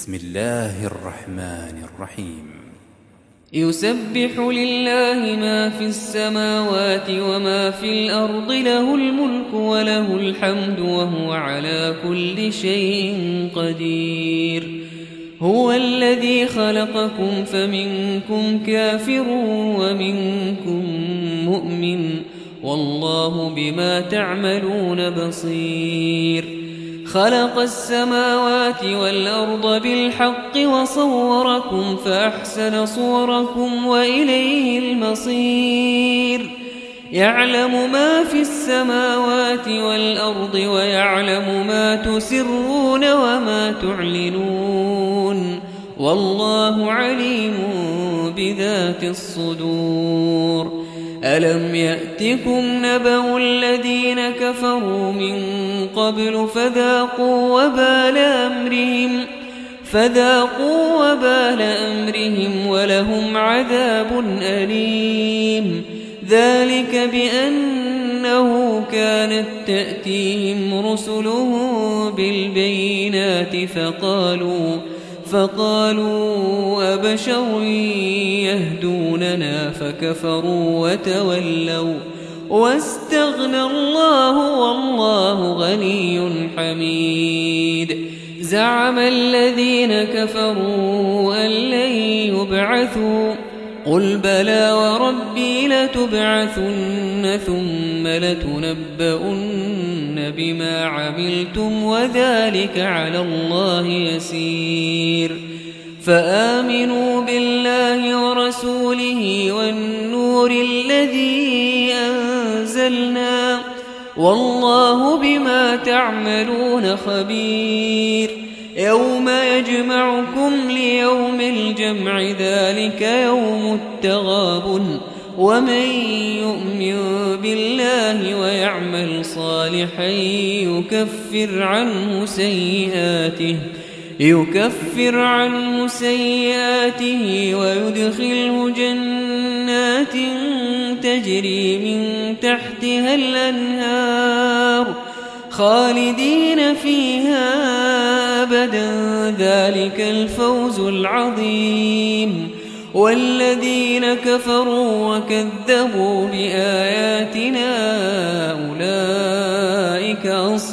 بسم الله الرحمن الرحيم يسبح لله ما في السماوات وما في الأرض له الملك وله الحمد وهو على كل شيء قدير هو الذي خلقكم فمنكم كافر ومنكم مؤمن والله بما تعملون بصير خلق السماوات والأرض بالحق وصوركم فأحسن صوركم وإليه المصير يعلم ما في السماوات والأرض ويعلم ما تسرون وما تعلنون والله عليم بذات الصدور ألم يأتكم نبأ الذين كفروا من قبل فذاقوا وبال أمرهم ولهم عذاب أليم ذلك بأنه كانت تأتيهم رسلهم بالبينات فقالوا أبشر يهدوننا فكفروا وتولوا واستغنى الله والله غني حميد زعم الذين كفروا أن لن يبعثوا قل بلى وربي لتبعثن ثم لتنبؤن بما عملتم وذلك على الله يسير فآمنوا بالله ورسوله والنور الذي أنزلنا والله بما تعملون خبير يوم يجمعكم ليوم الجمع ذلك يوم التغابن ومن يؤمن بالله ويعمل صالحا يكفر عنه سيئاته ويدخله جنات تجري من تحتها الأنهار خالدين فيها أبدا ذلك الفوز العظيم والذين كفروا وكذبوا بآياتنا أولئك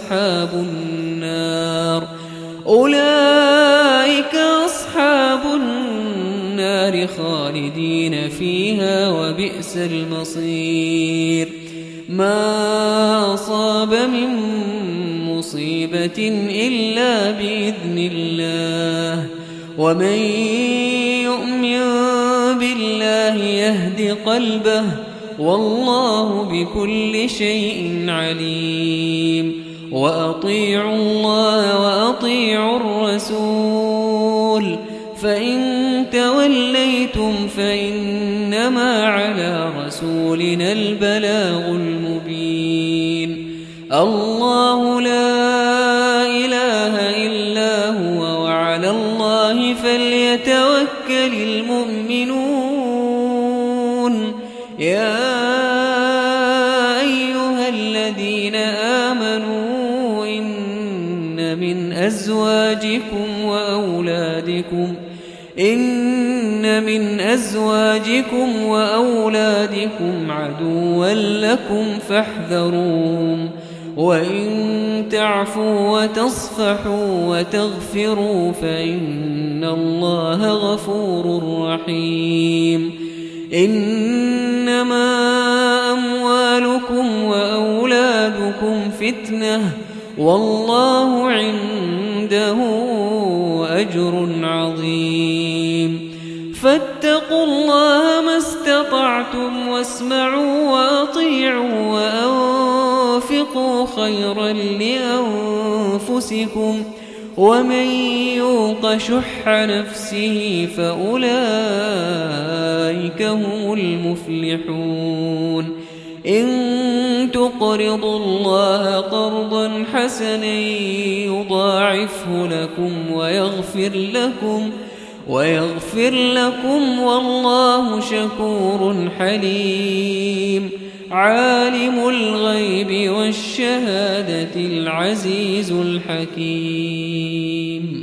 أصحاب النار خالدين فيها وبئس المصير ما أصاب من مصيبة إلا بإذن الله ومن يؤمن بالله يهد قلبه والله بكل شيء عليم وأطيعوا الله وأطيعوا الرسول فإن توليتم فإنما على رسولنا البلاغ المبين الله لا إله إلا هو وعلى الله فليتوكل المؤمنون يا أيها الذين آمنوا إن من أزواجكم وأولادكم عدوا لكم فاحذروهم وإن تعفوا وتصفحوا وتغفروا فإن الله غفور رحيم إنما أموالكم وأولادكم فتنة والله عنده أجر عظيم فاتقوا الله ما استطعتم واسمعوا وأطيعوا وأنفقوا خيرا لأنفسكم ومن يوق شح نفسه فأولئك هم المفلحون إن تقرضوا الله قرضا حسنا يضاعفه لكم ويغفر لكم والله شكور حليم عالم الغيب والشهادة العزيز الحكيم.